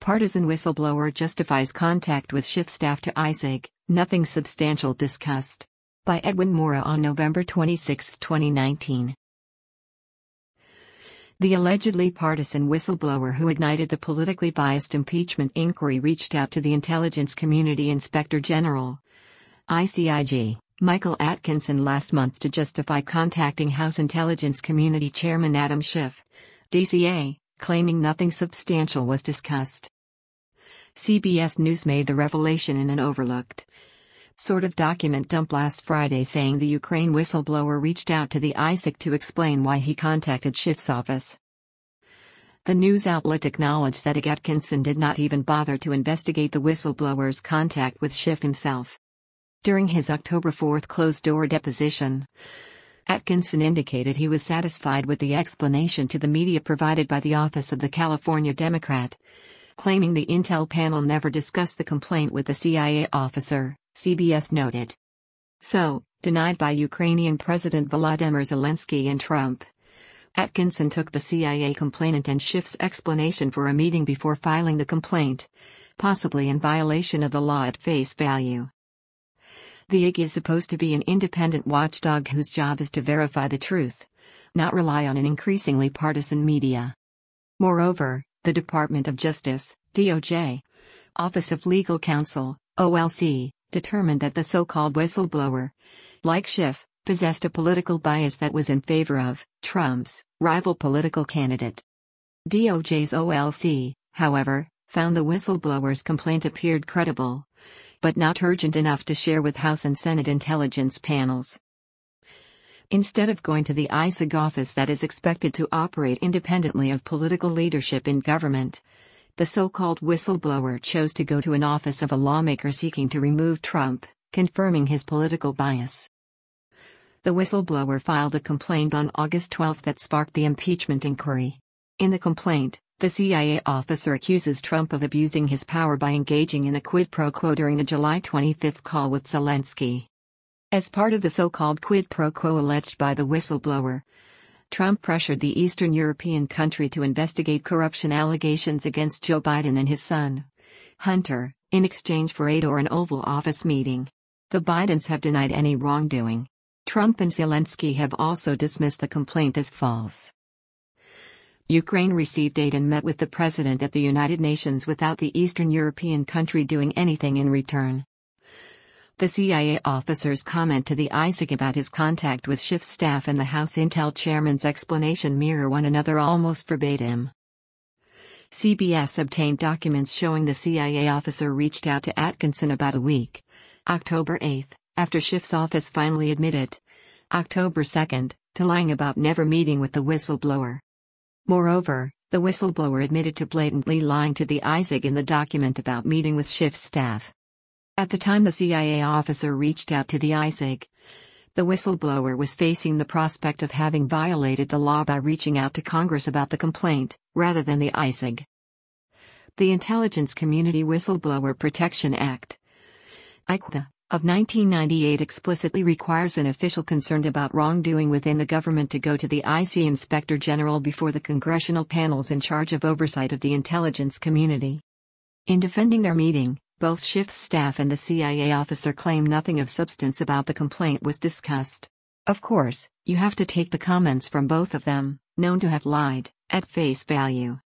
Partisan whistleblower justifies contact with Schiff staff to ISIG, nothing substantial discussed. By Edwin Mora on November 26, 2019. The allegedly partisan whistleblower who ignited the politically biased impeachment inquiry reached out to the Intelligence Community Inspector General, ICIG, Michael Atkinson last month to justify contacting House Intelligence Community Chairman Adam Schiff, DCA, claiming nothing substantial was discussed. CBS News made the revelation in an overlooked sort of document dump last Friday, saying the Ukraine whistleblower reached out to the ISIG to explain why he contacted Schiff's office. The news outlet acknowledged that Atkinson did not even bother to investigate the whistleblower's contact with Schiff himself. During his October 4 closed-door deposition, Atkinson indicated he was satisfied with the explanation to the media provided by the Office of the California Democrat, claiming the Intel panel never discussed the complaint with the CIA officer, CBS noted. So, denied by Ukrainian President Volodymyr Zelensky and Trump, Atkinson took the CIA complainant and Schiff's explanation for a meeting before filing the complaint, possibly in violation of the law, at face value. The IG is supposed to be an independent watchdog whose job is to verify the truth, not rely on an increasingly partisan media. Moreover, the Department of Justice, DOJ, Office of Legal Counsel, OLC, determined that the so-called whistleblower, like Schiff, possessed a political bias that was in favor of Trump's rival political candidate. DOJ's OLC, however, found the whistleblower's complaint appeared credible, but not urgent enough to share with House and Senate intelligence panels. Instead of going to the ISIG office that is expected to operate independently of political leadership in government, the so-called whistleblower chose to go to an office of a lawmaker seeking to remove Trump, confirming his political bias. The whistleblower filed a complaint on August 12 that sparked the impeachment inquiry. In the complaint, the CIA officer accuses Trump of abusing his power by engaging in a quid pro quo during the July 25 call with Zelensky. As part of the so-called quid pro quo alleged by the whistleblower, Trump pressured the Eastern European country to investigate corruption allegations against Joe Biden and his son, Hunter, in exchange for aid or an Oval Office meeting. The Bidens have denied any wrongdoing. Trump and Zelensky have also dismissed the complaint as false. Ukraine received aid and met with the president at the United Nations without the Eastern European country doing anything in return. The CIA officer's comment to the ISIG about his contact with Schiff's staff and the House Intel chairman's explanation mirror one another almost verbatim. CBS obtained documents showing the CIA officer reached out to Atkinson about a week, October 8, after Schiff's office finally admitted, October 2, to lying about never meeting with the whistleblower. Moreover, the whistleblower admitted to blatantly lying to the ISIG in the document about meeting with Schiff's staff. At the time the CIA officer reached out to the ISIG, the whistleblower was facing the prospect of having violated the law by reaching out to Congress about the complaint, rather than the ISIG. The Intelligence Community Whistleblower Protection Act, ICWA, of 1998 explicitly requires an official concerned about wrongdoing within the government to go to the IC Inspector General before the congressional panels in charge of oversight of the intelligence community. In defending their meeting, both Schiff's staff and the CIA officer claim nothing of substance about the complaint was discussed. Of course, you have to take the comments from both of them, known to have lied, at face value.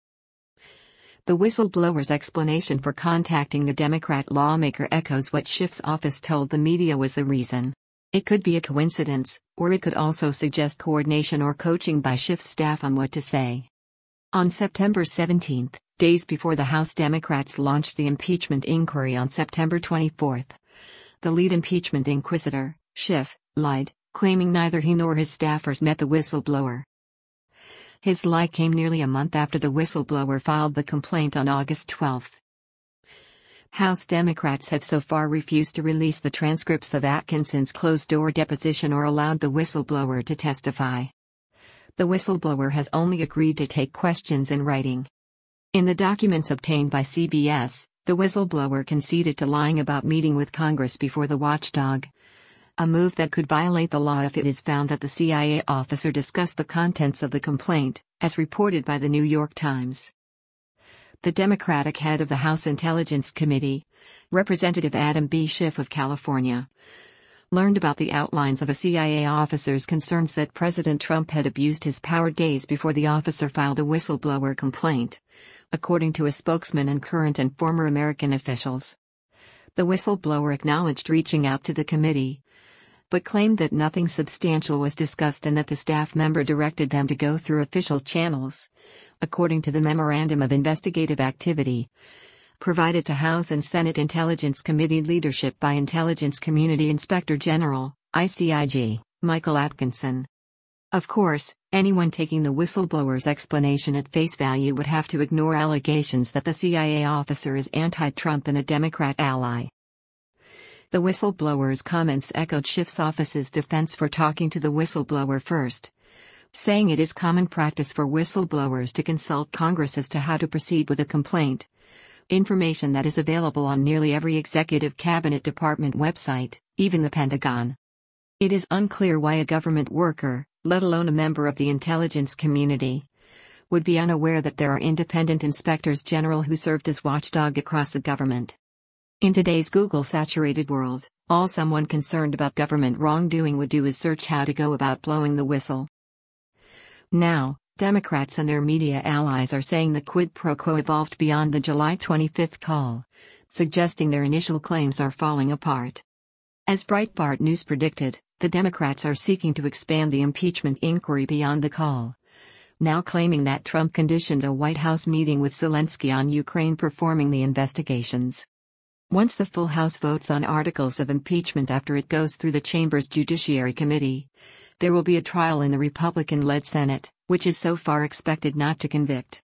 The whistleblower's explanation for contacting the Democrat lawmaker echoes what Schiff's office told the media was the reason. It could be a coincidence, or it could also suggest coordination or coaching by Schiff's staff on what to say. On September 17, days before the House Democrats launched the impeachment inquiry on September 24, the lead impeachment inquisitor, Schiff, lied, claiming neither he nor his staffers met the whistleblower. His lie came nearly a month after the whistleblower filed the complaint on August 12. House Democrats have so far refused to release the transcripts of Atkinson's closed-door deposition or allowed the whistleblower to testify. The whistleblower has only agreed to take questions in writing. In the documents obtained by CBS, the whistleblower conceded to lying about meeting with Congress before the watchdog, a move that could violate the law if it is found that the CIA officer discussed the contents of the complaint, as reported by the New York Times. The Democratic head of the House Intelligence Committee, Representative Adam B. Schiff of California, learned about the outlines of a CIA officer's concerns that President Trump had abused his power days before the officer filed a whistleblower complaint, according to a spokesman and current and former American officials. The whistleblower acknowledged reaching out to the committee, but claimed that nothing substantial was discussed and that the staff member directed them to go through official channels, according to the Memorandum of Investigative Activity provided to House and Senate Intelligence Committee leadership by Intelligence Community Inspector General, ICIG, Michael Atkinson. Of course, anyone taking the whistleblower's explanation at face value would have to ignore allegations that the CIA officer is anti-Trump and a Democrat ally. The whistleblower's comments echoed Schiff's office's defense for talking to the whistleblower first, saying it is common practice for whistleblowers to consult Congress as to how to proceed with a complaint. Information that is available on nearly every executive cabinet department website, even the Pentagon. It is unclear why a government worker, let alone a member of the intelligence community, would be unaware that there are independent inspectors general who served as watchdog across the government. In today's Google-saturated world, all someone concerned about government wrongdoing would do is search how to go about blowing the whistle. Now, Democrats and their media allies are saying the quid pro quo evolved beyond the July 25 call, suggesting their initial claims are falling apart. As Breitbart News predicted, the Democrats are seeking to expand the impeachment inquiry beyond the call, now claiming that Trump conditioned a White House meeting with Zelensky on Ukraine performing the investigations. Once the full House votes on articles of impeachment after it goes through the chamber's Judiciary Committee, there will be a trial in the Republican-led Senate, which is so far expected not to convict.